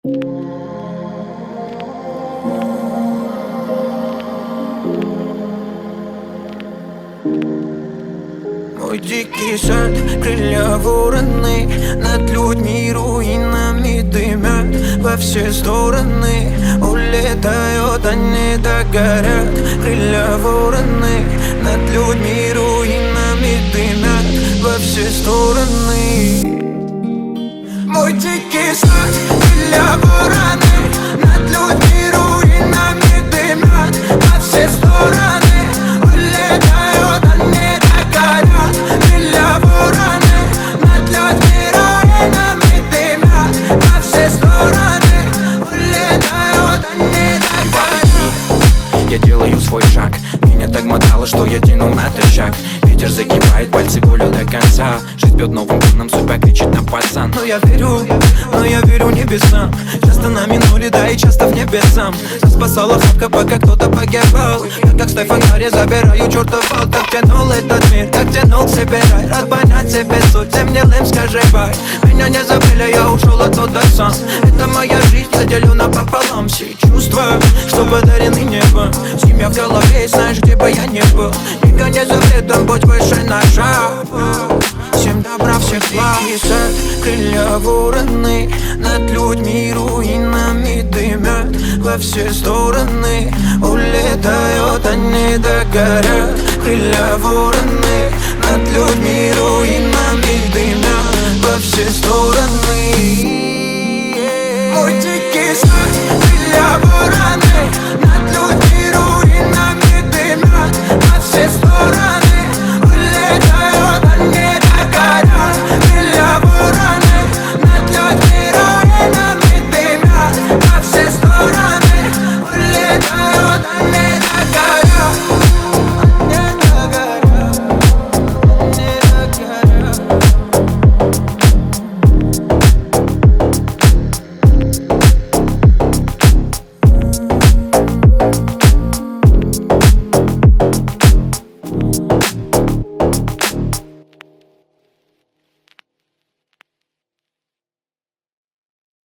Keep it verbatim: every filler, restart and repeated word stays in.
Мой дикий сад, крылья вороны, над людьми руинами дымят во все стороны. Улетают, они догорят. Крылья вороны, над людьми руинами дымят во все стороны. Мой дикий сад, крылья вороны, над людьми руинами дымят во все стороны. Улетают, они догорят. Крылья вороны, над людьми руинами дымят во все стороны. Улетают, они догорят. Я делаю свой шаг, меня так мотало, что я тянул на трешак. Ветер загибает пальцы волю до конца. Жизнь бьет новым тоном, судьба кричит на пацан. Но я верю, но я верю небесам. Часто на минуле, да и часто в небесам. Нас спасала хатка, пока кто-то погибал. Я как Стефан Гарри забираю чертов бал. Так тянул этот мир, так тянул к себе рай. Рад понять себе суть, всем гнилым скажи бай. Меня не забыли, я ушел оттуда сам. Это моя жизнь, я делю напополам. Все чувства, что подарены небом. Семья в голове, знаешь, где бы я не был. Никто не заведом, будь выше наша. Всем добра, всех благ. Крылья вороны, над людьми руинами дымят во все стороны. Улетают, они догорят. Крылья вороны, над людьми руинами дымят во все стороны. Мой дикий сад, крылья вороны,